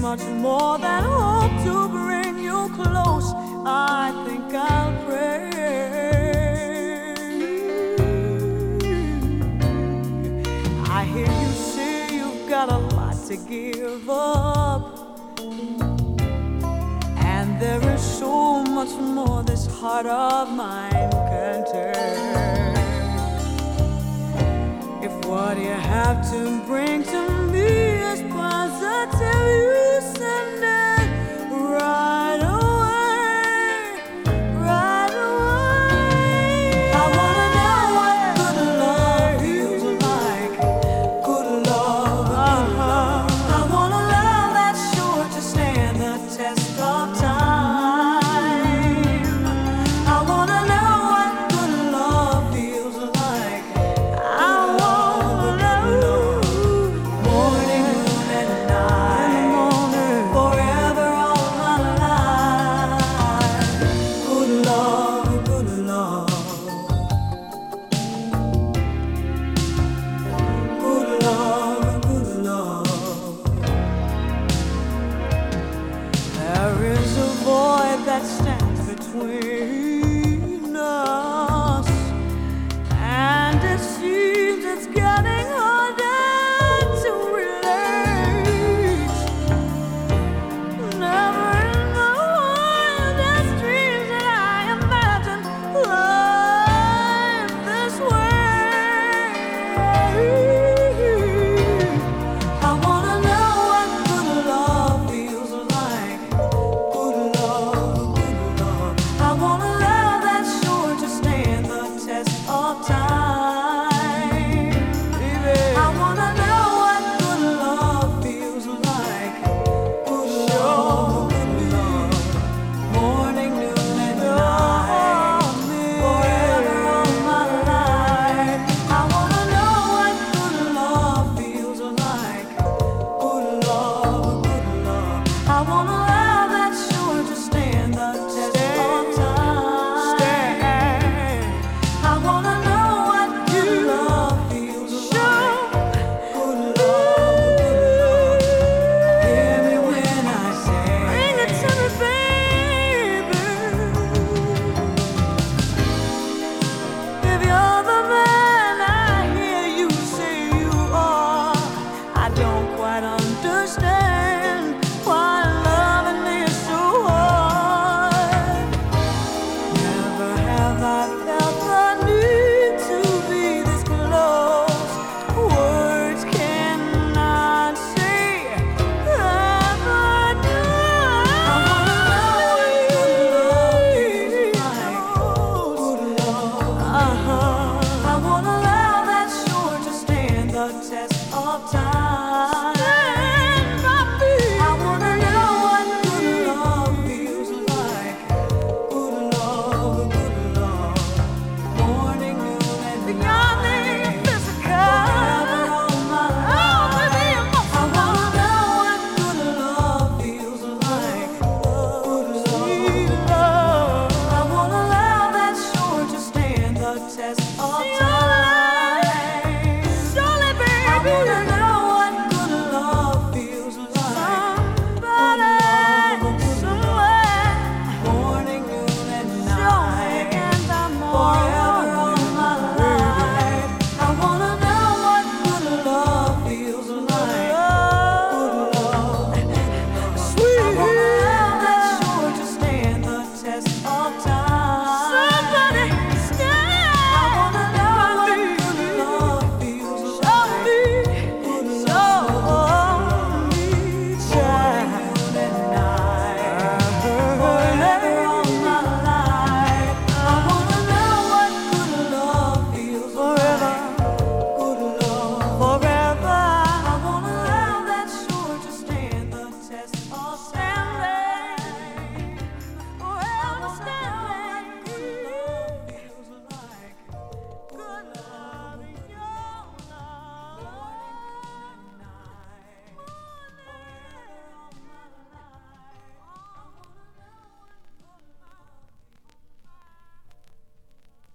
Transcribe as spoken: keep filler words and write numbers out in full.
much more than hope to bring you close. I think I'll pray. I hear you say you've got a lot to give up, and there is so much more this heart of mine can take. If what you have to bring to me is positive, you send it right away, right away. I wanna know what good love feels like. Good love, uh-huh. I want a love that's sure to stand the test of time. I wanna know what good love feels like. I wanna know morning, noon, and night, forever all my life. Good love, good love, good love, good love. There is a void that stands between